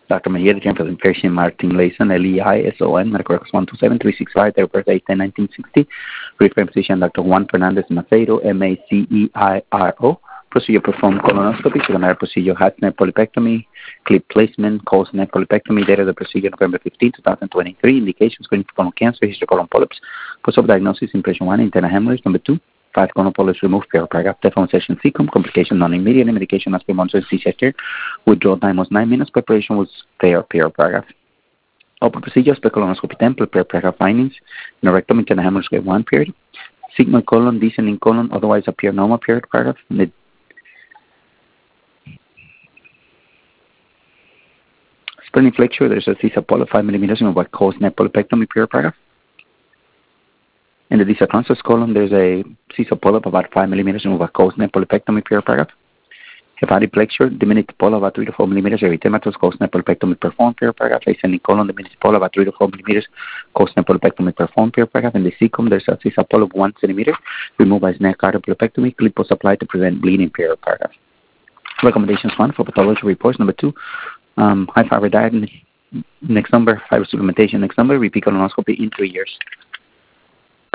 Dr. Maria, the campus in Persian Martin Layson, Leison, medical records 127365, their birthday 10 1960. Referring physician Dr. Juan Fernandez Maceiro, Maceiro. Procedure performed colonoscopy, secondary procedure Hatch-Neck polypectomy, clip placement, Coles-Neck polypectomy, date of the procedure November 15, 2023. Indications screening for colon cancer, history colon polyps, post-op diagnosis, impression 1, internal hemorrhage. Number 2, 5 colon polyps removed, paragraph. Telephone session secum, complication non-immediate, medication must be monitored, C-sector. Withdrawal time was 9 minutes, preparation was paragraph. Open procedure, colonoscopy temple, paragraph findings, rectum, internal hemorrhage, grade 1 period. Sigmoid colon, descending colon, otherwise appear normal, paragraph. Splenic flexure, there's a CISA polyp 5 millimeters in what caused neck polypectomy, paragraph. In the distal transverse colon, there's a CISA polyp about 5 millimeters in what caused neck polypectomy, paragraph. Hepatic flexure, diminished polyp about 3 to 4 millimeters, erythematous caused neck polypectomy, performed, paragraph. Ascending colon, diminished polyp about 3 to 4 millimeters, caused neck polypectomy, performed, paragraph. In the cecum, there's a CISA polyp 1 centimeter, removed by neck artery polypectomy, clip was applied to prevent bleeding, paragraph. Recommendations 1 for pathology reports. Number 2, high fiber diet. Next number, fiber supplementation. Next number, repeat colonoscopy in 3 years.